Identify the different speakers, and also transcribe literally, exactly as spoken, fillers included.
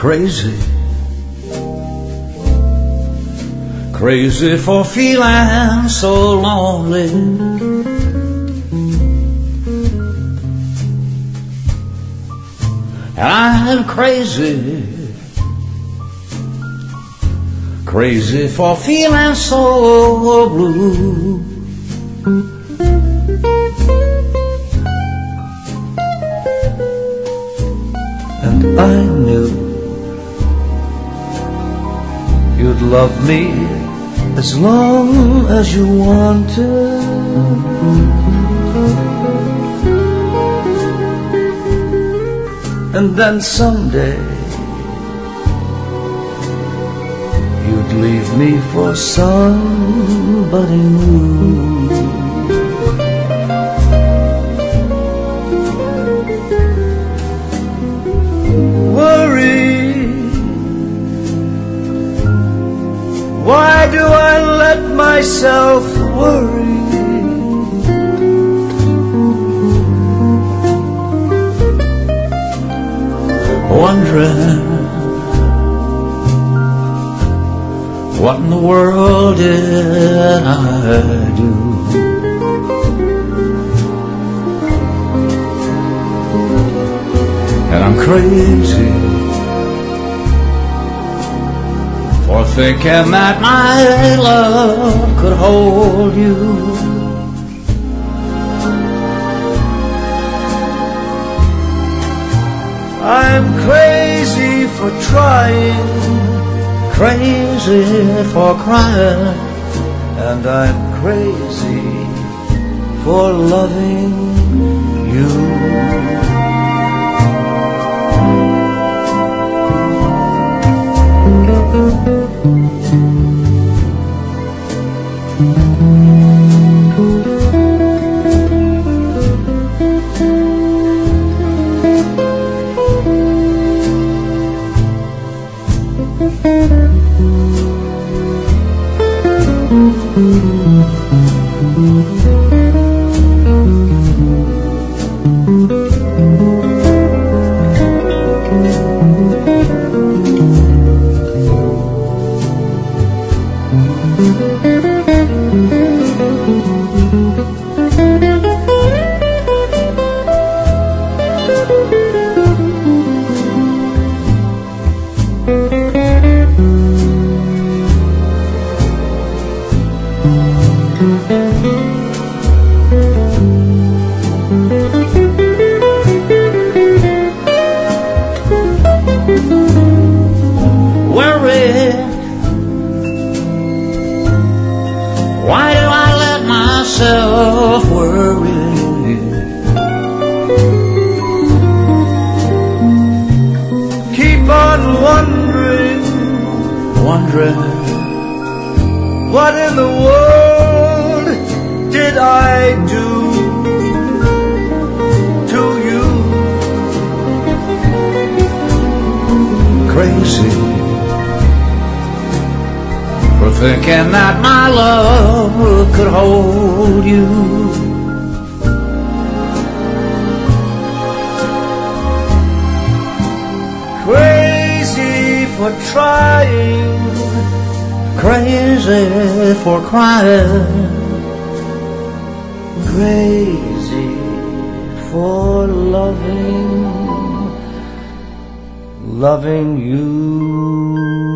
Speaker 1: Crazy, crazy for feeling so lonely. And I'm crazy, crazy for feeling so blue. And I knew you'd love me as long as you wanted. And then someday you'd leave me for somebody new. Why do I let myself worry? Wondering what in the world did I do? And I'm crazy for thinking that my love could hold you. I'm crazy for trying, crazy for crying, and I'm crazy for loving you. Why do I let myself worry? Keep on wondering, wondering, what in the world did I do to you? Crazy for thinking that my love could hold you. Crazy for trying, crazy for crying, crazy for loving, loving you.